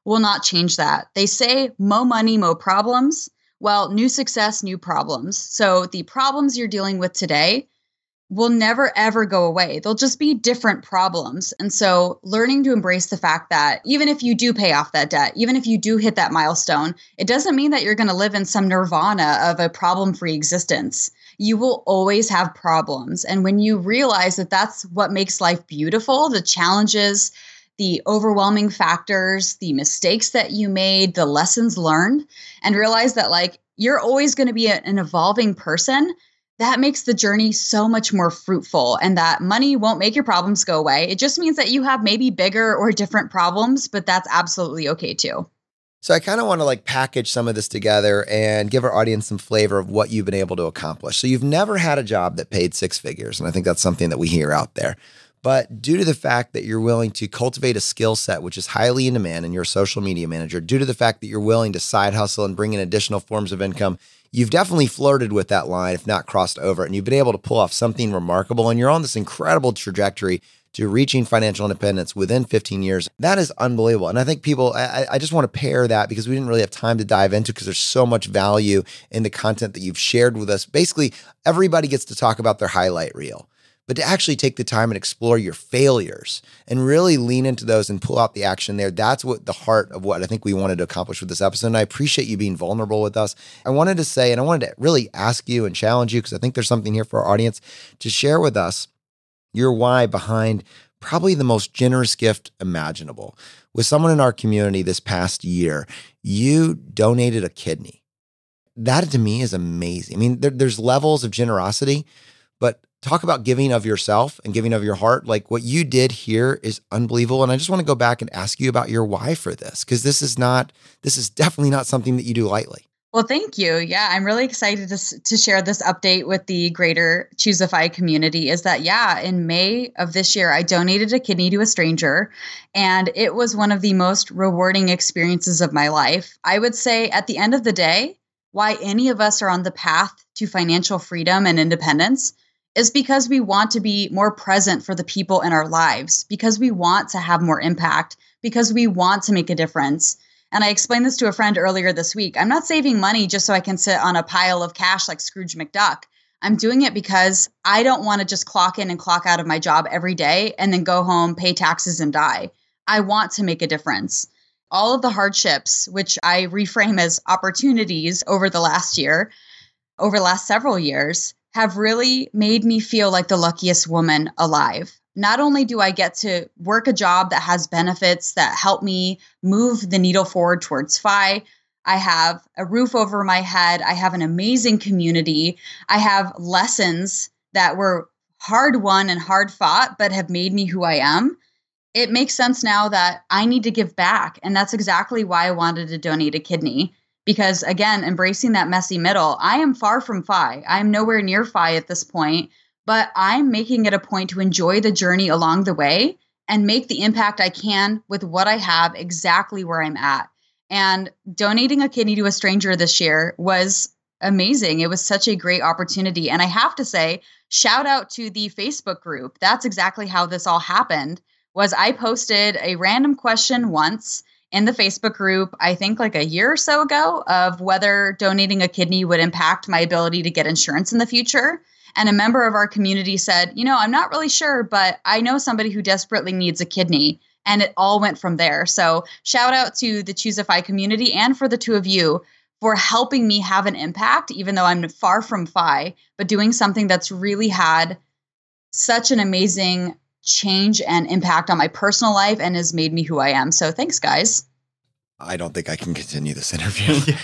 will not change that. They say mo money, mo problems. Well, new success, new problems. So the problems you're dealing with today will never, ever go away. They'll just be different problems. And so learning to embrace the fact that even if you do pay off that debt, even if you do hit that milestone, it doesn't mean that you're going to live in some nirvana of a problem-free existence. You will always have problems. And when you realize that that's what makes life beautiful, the challenges, the overwhelming factors, the mistakes that you made, the lessons learned, and realize that like you're always going to be a, an evolving person, that makes the journey so much more fruitful, and that money won't make your problems go away. It just means that you have maybe bigger or different problems, but that's absolutely okay too. So I kind of want to like package some of this together and give our audience some flavor of what you've been able to accomplish. So you've never had a job that paid six figures. And I think that's something that we hear out there. But due to the fact that you're willing to cultivate a skill set, which is highly in demand, and you're a social media manager, due to the fact that you're willing to side hustle and bring in additional forms of income, you've definitely flirted with that line, if not crossed over, and you've been able to pull off something remarkable. And you're on this incredible trajectory to reaching financial independence within fifteen years. That is unbelievable. And I think people, I, I just want to pair that because we didn't really have time to dive into because there's so much value in the content that you've shared with us. Basically, everybody gets to talk about their highlight reel, but to actually take the time and explore your failures and really lean into those and pull out the action there. That's what the heart of what I think we wanted to accomplish with this episode. And I appreciate you being vulnerable with us. I wanted to say, and I wanted to really ask you and challenge you, because I think there's something here for our audience to share with us your why behind probably the most generous gift imaginable. With someone in our community this past year, you donated a kidney. That to me is amazing. I mean, there, there's levels of generosity, but talk about giving of yourself and giving of your heart. Like what you did here is unbelievable. And I just want to go back and ask you about your why for this, because this is not, this is definitely not something that you do lightly. Well, thank you. Yeah, I'm really excited to, to share this update with the greater Choosify community is that, yeah, in May of this year, I donated a kidney to a stranger, and it was one of the most rewarding experiences of my life. I would say at the end of the day, why any of us are on the path to financial freedom and independence is because we want to be more present for the people in our lives, because we want to have more impact, because we want to make a difference. And I explained this to a friend earlier this week. I'm not saving money just so I can sit on a pile of cash like Scrooge McDuck. I'm doing it because I don't want to just clock in and clock out of my job every day and then go home, pay taxes, and die. I want to make a difference. All of the hardships, which I reframe as opportunities over the last year, over the last several years, have really made me feel like the luckiest woman alive. Not only do I get to work a job that has benefits that help me move the needle forward towards F I, I have a roof over my head. I have an amazing community. I have lessons that were hard won and hard fought, but have made me who I am. It makes sense now that I need to give back. And that's exactly why I wanted to donate a kidney. Because again, embracing that messy middle, I am far from F I. I'm nowhere near F I at this point. But I'm making it a point to enjoy the journey along the way and make the impact I can with what I have exactly where I'm at. And donating a kidney to a stranger this year was amazing. It was such a great opportunity. And I have to say, shout out to the Facebook group. That's exactly how this all happened. Was I posted a random question once in the Facebook group, I think like a year or so ago, of whether donating a kidney would impact my ability to get insurance in the future. And a member of our community said, you know, I'm not really sure, but I know somebody who desperately needs a kidney. And it all went from there. So shout out to the Choosify community and for the two of you for helping me have an impact, even though I'm far from F I, but doing something that's really had such an amazing change and impact on my personal life and has made me who I am. So thanks, guys. I don't think I can continue this interview.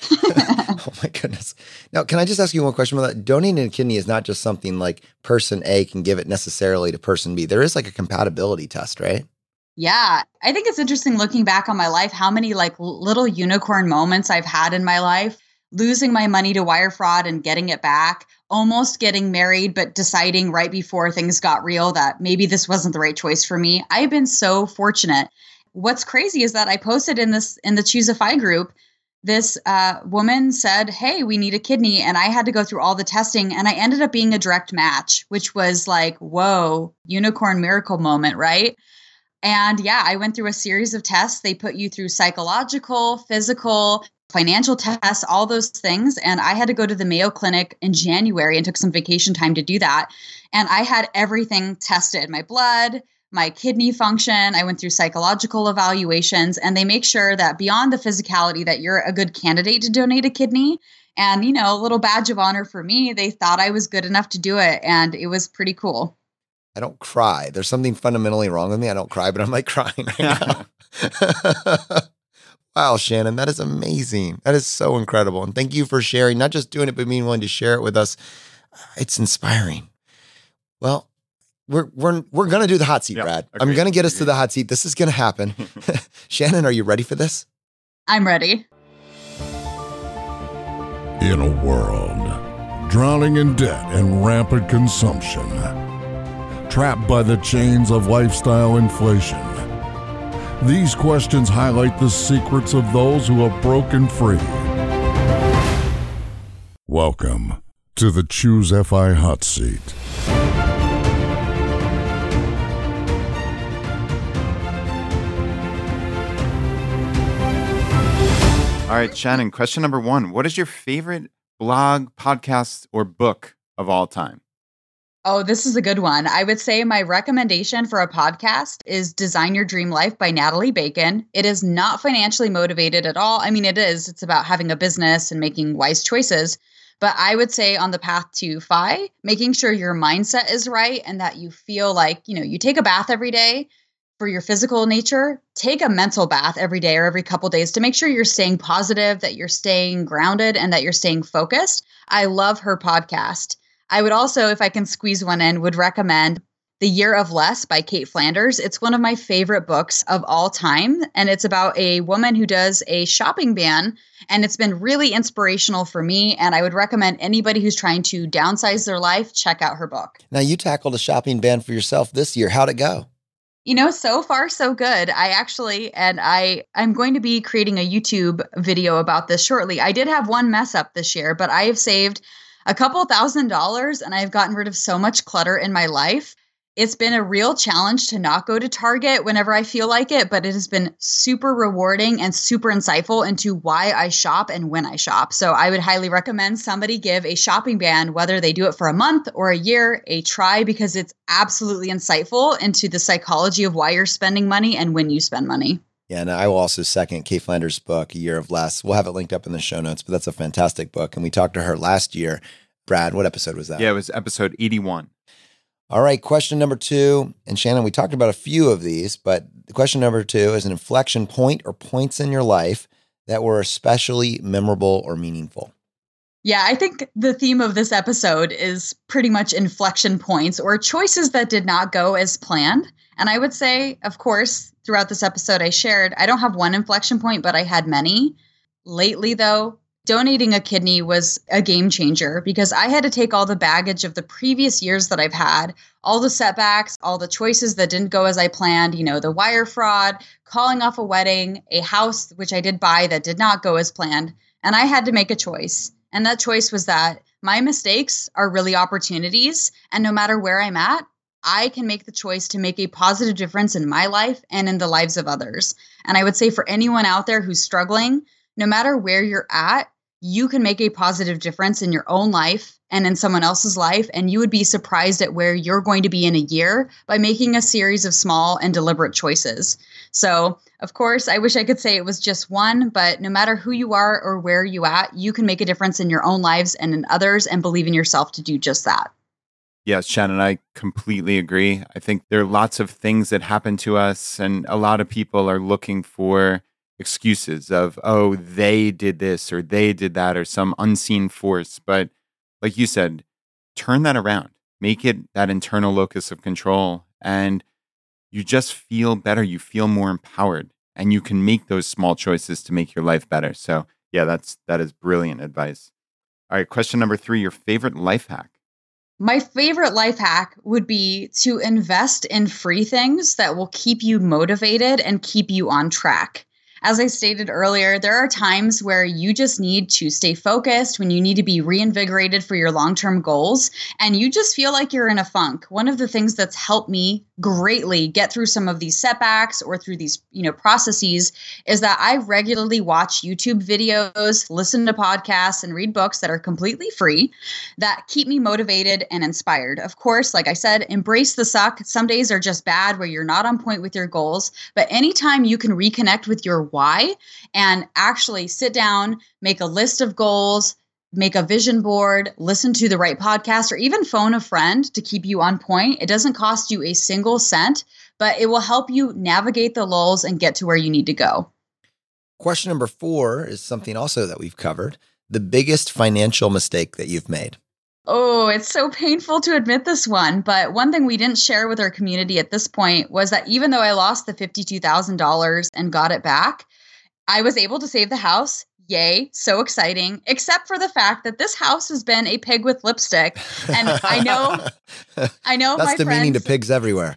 Oh my goodness. Now, can I just ask you one question about that? Donating a kidney is not just something like person A can give it necessarily to person B. There is like a compatibility test, right? Yeah. I think it's interesting looking back on my life, how many like little unicorn moments I've had in my life, losing my money to wire fraud and getting it back, almost getting married, but deciding right before things got real that maybe this wasn't the right choice for me. I've been so fortunate. What's crazy is that I posted in this in the Choosify group, this uh, woman said, hey, we need a kidney. And I had to go through all the testing and I ended up being a direct match, which was like, whoa, unicorn miracle moment, right? And yeah, I went through a series of tests. They put you through psychological, physical, financial tests, all those things. And I had to go to the Mayo Clinic in January and took some vacation time to do that. And I had everything tested, my blood, my kidney function. I went through psychological evaluations, and they make sure that beyond the physicality that you're a good candidate to donate a kidney. And, you know, a little badge of honor for me, they thought I was good enough to do it. And it was pretty cool. I don't cry. There's something fundamentally wrong with me. I don't cry, but I'm like crying right now. Wow, Shannon, that is amazing. That is so incredible. And thank you for sharing, not just doing it, but being willing to share it with us. It's inspiring. Well, we're we're we're going to do the hot seat, yep, Brad. agreed, I'm going to get us agreed. to the hot seat. This is going to happen. Shannon, are you ready for this? I'm ready. In a world drowning in debt and rampant consumption, trapped by the chains of lifestyle inflation, these questions highlight the secrets of those who have broken free. Welcome to the Choose F I Hot Seat. All right, Shannon, question number one. What is your favorite blog, podcast, or book of all time? Oh, this is a good one. I would say my recommendation for a podcast is Design Your Dream Life by Natalie Bacon. It is not financially motivated at all. I mean, it is. It's about having a business and making wise choices. But I would say on the path to F I, making sure your mindset is right and that you feel like, you know, you take a bath every day for your physical nature. Take a mental bath every day or every couple days to make sure you're staying positive, that you're staying grounded, and that you're staying focused. I love her podcast. I would also, if I can squeeze one in, would recommend The Year of Less by Kate Flanders. It's one of my favorite books of all time. And it's about a woman who does a shopping ban. And it's been really inspirational for me. And I would recommend anybody who's trying to downsize their life, check out her book. Now, you tackled a shopping ban for yourself this year. How'd it go? You know, so far, so good. I actually, and I, I'm going to be creating a YouTube video about this shortly. I did have one mess up this year, but I have saved a couple thousand dollars and I've gotten rid of so much clutter in my life. It's been a real challenge to not go to Target whenever I feel like it, but it has been super rewarding and super insightful into why I shop and when I shop. So I would highly recommend somebody give a shopping ban, whether they do it for a month or a year, a try, because it's absolutely insightful into the psychology of why you're spending money and when you spend money. Yeah, and I will also second Kate Flanders' book, A Year of Less. We'll have it linked up in the show notes, but that's a fantastic book. And we talked to her last year. Brad, what episode was that? Yeah, it was episode eighty-one. All right, question number two. And Shannon, we talked about a few of these, but the question number two is an inflection point or points in your life that were especially memorable or meaningful. Yeah, I think the theme of this episode is pretty much inflection points or choices that did not go as planned. And I would say, of course, throughout this episode I shared, I don't have one inflection point, but I had many. Lately, though, donating a kidney was a game changer because I had to take all the baggage of the previous years that I've had, all the setbacks, all the choices that didn't go as I planned, you know, the wire fraud, calling off a wedding, a house, which I did buy that did not go as planned. And I had to make a choice. And that choice was that my mistakes are really opportunities. And no matter where I'm at, I can make the choice to make a positive difference in my life and in the lives of others. And I would say for anyone out there who's struggling, no matter where you're at, you can make a positive difference in your own life and in someone else's life. And you would be surprised at where you're going to be in a year by making a series of small and deliberate choices. So, of course, I wish I could say it was just one, but no matter who you are or where you at, you can make a difference in your own lives and in others and believe in yourself to do just that. Yes, Shannon, I completely agree. I think there are lots of things that happen to us, and a lot of people are looking for excuses of, oh, they did this or they did that or some unseen force. But like you said, turn that around, make it that internal locus of control, and you just feel better. You feel more empowered, and you can make those small choices to make your life better. So yeah, that's, that is brilliant advice. All right. Question number three, your favorite life hack. My favorite life hack would be to invest in free things that will keep you motivated and keep you on track. As I stated earlier, there are times where you just need to stay focused, when you need to be reinvigorated for your long-term goals, and you just feel like you're in a funk. One of the things that's helped me greatly get through some of these setbacks or through these, you know, processes is that I regularly watch YouTube videos, listen to podcasts, and read books that are completely free that keep me motivated and inspired. Of course, like I said, embrace the suck. Some days are just bad where you're not on point with your goals, but anytime you can reconnect with your why and actually sit down, make a list of goals, make a vision board, listen to the right podcast, or even phone a friend to keep you on point. It doesn't cost you a single cent, but it will help you navigate the lulls and get to where you need to go. Question number four is something also that we've covered. The biggest financial mistake that you've made. Oh, it's so painful to admit this one, but one thing we didn't share with our community at this point was that even though I lost the fifty-two thousand dollars and got it back, I was able to save the house. Yay, so exciting, except for the fact that this house has been a pig with lipstick. And I know, I know That's my the friends, meaning to pigs everywhere.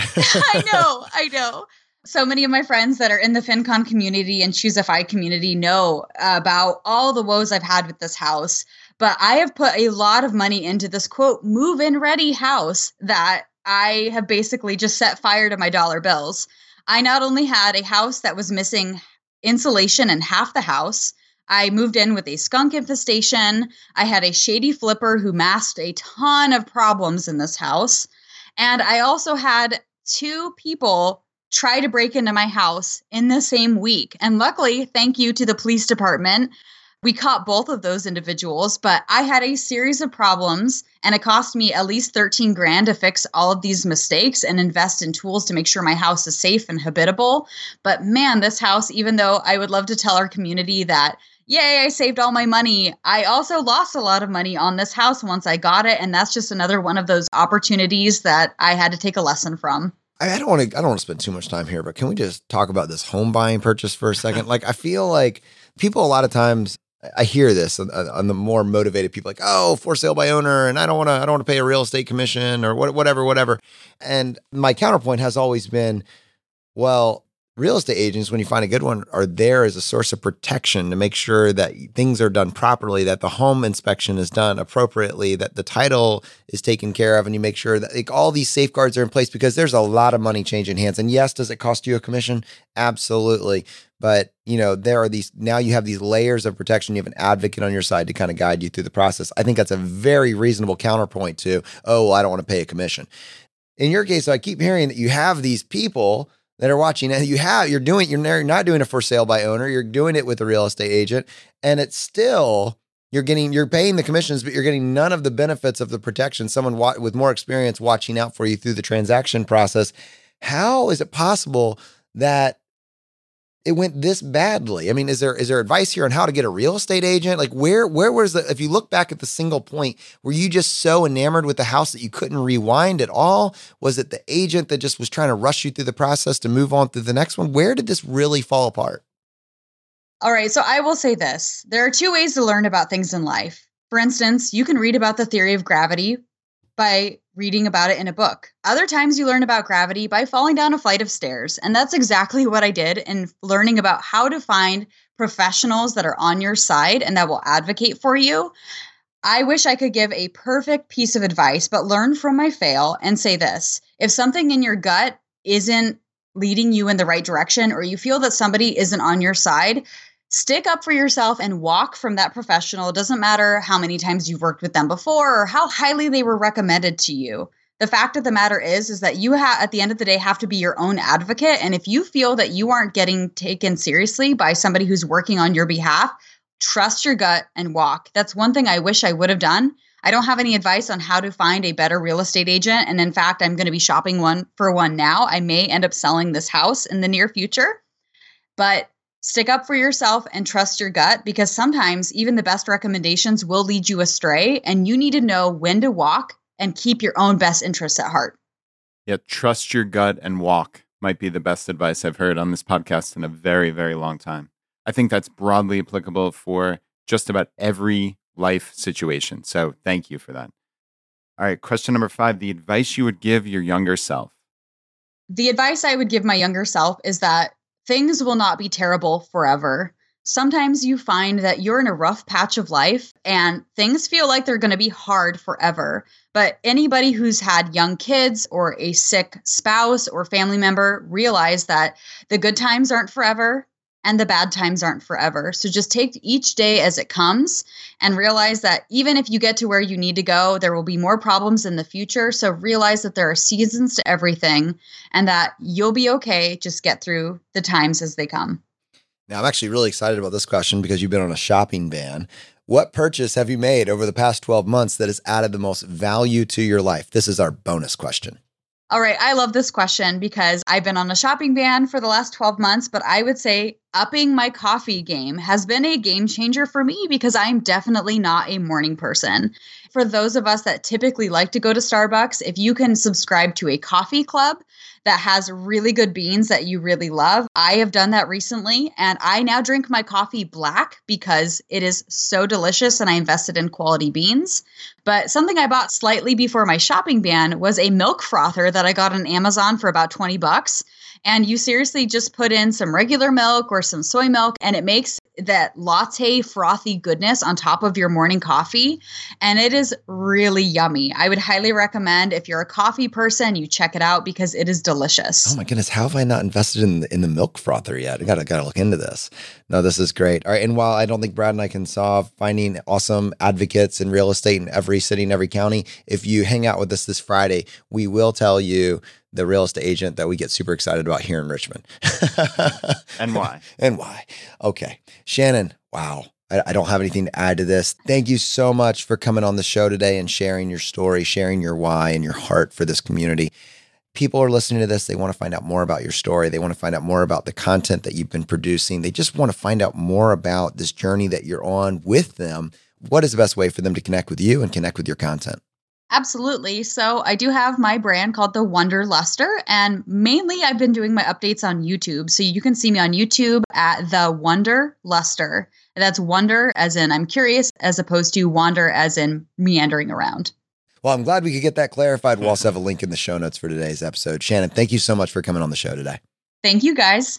I know, I know. So many of my friends that are in the FinCon community and Choosify community know about all the woes I've had with this house. But I have put a lot of money into this, quote, move-in ready house that I have basically just set fire to my dollar bills. I not only had a house that was missing insulation in half the house, I moved in with a skunk infestation. I had a shady flipper who masked a ton of problems in this house. And I also had two people try to break into my house in the same week. And luckily, thank you to the police department, we caught both of those individuals. But I had a series of problems, and it cost me at least thirteen grand to fix all of these mistakes and invest in tools to make sure my house is safe and habitable. But man, this house, even though I would love to tell our community that, yay, I saved all my money, I also lost a lot of money on this house once I got it. And that's just another one of those opportunities that I had to take a lesson from. I don't want to I don't want to spend too much time here, but can we just talk about this home buying purchase for a second? Like, I feel like people a lot of times, I hear this on, on the more motivated people, like, oh, for sale by owner, and I don't want to, I don't want to pay a real estate commission or what, whatever, whatever. And my counterpoint has always been, well, real estate agents, when you find a good one, are there as a source of protection to make sure that things are done properly, that the home inspection is done appropriately, that the title is taken care of, and you make sure that like all these safeguards are in place, because there's a lot of money changing hands. And yes, does it cost you a commission? Absolutely. But, you know, there are these, now you have these layers of protection. You have an advocate on your side to kind of guide you through the process. I think that's a very reasonable counterpoint to, oh, well, I don't want to pay a commission. In your case, I keep hearing that you have these people that are watching, and you have, you're doing, you're not doing it for sale by owner. You're doing it with a real estate agent, and it's still, you're getting, you're paying the commissions, but you're getting none of the benefits of the protection. Someone wa- with more experience watching out for you through the transaction process. How is it possible that it went this badly? I mean, is there is there advice here on how to get a real estate agent? Like, where where was the, if you look back at the single point, were you just so enamored with the house that you couldn't rewind at all? Was it the agent that just was trying to rush you through the process to move on through the next one? Where did this really fall apart? All right, so I will say this. There are two ways to learn about things in life. For instance, you can read about the theory of gravity by reading about it in a book. Other times you learn about gravity by falling down a flight of stairs. And that's exactly what I did in learning about how to find professionals that are on your side and that will advocate for you. I wish I could give a perfect piece of advice, but learn from my fail and say this. If something in your gut isn't leading you in the right direction, or you feel that somebody isn't on your side, stick up for yourself and walk from that professional. It doesn't matter how many times you've worked with them before or how highly they were recommended to you. The fact of the matter is, is that you have, at the end of the day, have to be your own advocate. And if you feel that you aren't getting taken seriously by somebody who's working on your behalf, trust your gut and walk. That's one thing I wish I would have done. I don't have any advice on how to find a better real estate agent. And in fact, I'm going to be shopping one for one now. I may end up selling this house in the near future, but stick up for yourself and trust your gut, because sometimes even the best recommendations will lead you astray, and you need to know when to walk and keep your own best interests at heart. Yeah, trust your gut and walk might be the best advice I've heard on this podcast in a very, very long time. I think that's broadly applicable for just about every life situation. So thank you for that. All right, question number five, the advice you would give your younger self. The advice I would give my younger self is that things will not be terrible forever. Sometimes you find that you're in a rough patch of life and things feel like they're going to be hard forever. But anybody who's had young kids or a sick spouse or family member realize that the good times aren't forever and the bad times aren't forever. So just take each day as it comes and realize that even if you get to where you need to go, there will be more problems in the future. So realize that there are seasons to everything and that you'll be okay. Just get through the times as they come. Now, I'm actually really excited about this question because you've been on a shopping ban. What purchase have you made over the past twelve months that has added the most value to your life? This is our bonus question. All right. I love this question because I've been on a shopping ban for the last twelve months, but I would say upping my coffee game has been a game changer for me because I'm definitely not a morning person. For those of us that typically like to go to Starbucks, if you can subscribe to a coffee club that has really good beans that you really love, I have done that recently. And I now drink my coffee black because it is so delicious and I invested in quality beans. But something I bought slightly before my shopping ban was a milk frother that I got on Amazon for about twenty bucks. And you seriously just put in some regular milk or some soy milk and it makes that latte frothy goodness on top of your morning coffee. And it is really yummy. I would highly recommend if you're a coffee person, you check it out because it is delicious. Oh my goodness. How have I not invested in the, in the milk frother yet? I gotta, gotta look into this. No, this is great. All right. And while I don't think Brad and I can solve finding awesome advocates in real estate in every city and every county, if you hang out with us this Friday, we will tell you the real estate agent that we get super excited about here in Richmond. And why? And why. Okay. Shannon, wow. I, I don't have anything to add to this. Thank you so much for coming on the show today and sharing your story, sharing your why and your heart for this community. People are listening to this. They want to find out more about your story. They want to find out more about the content that you've been producing. They just want to find out more about this journey that you're on with them. What is the best way for them to connect with you and connect with your content? Absolutely. So I do have my brand called The Wonderluster, and mainly I've been doing my updates on YouTube. So you can see me on YouTube at The Wonderluster. That's wonder as in I'm curious, as opposed to wander as in meandering around. Well, I'm glad we could get that clarified. We'll also have a link in the show notes for today's episode. Shannon, thank you so much for coming on the show today. Thank you, guys.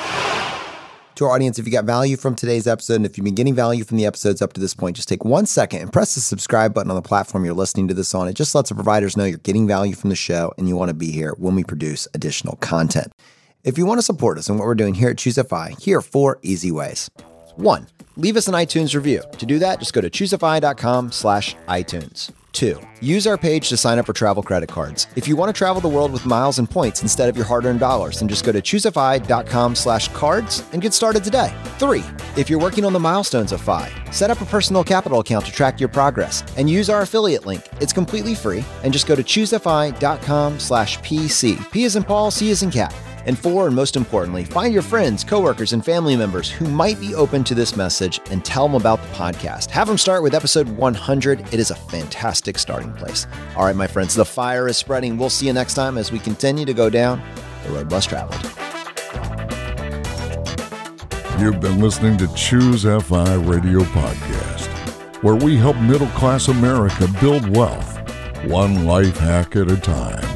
To our audience, if you got value from today's episode, and if you've been getting value from the episodes up to this point, just take one second and press the subscribe button on the platform you're listening to this on. It just lets the providers know you're getting value from the show and you want to be here when we produce additional content. If you want to support us in what we're doing here at Choosify, here are four easy ways. One, leave us an iTunes review. To do that, just go to choosify.com slash iTunes. Two, use our page to sign up for travel credit cards. If you want to travel the world with miles and points instead of your hard-earned dollars, then just go to choosify.com slash cards and get started today. Three, if you're working on the milestones of F I, set up a personal capital account to track your progress and use our affiliate link. It's completely free and just go to choosify.com slash PC. P as in Paul, C as in cat. And four, and most importantly, find your friends, coworkers, and family members who might be open to this message and tell them about the podcast. Have them start with episode one hundred. It is a fantastic starting place. All right, my friends, the fire is spreading. We'll see you next time as we continue to go down the road less traveled. You've been listening to Choose F I Radio Podcast, where we help middle-class America build wealth, one life hack at a time.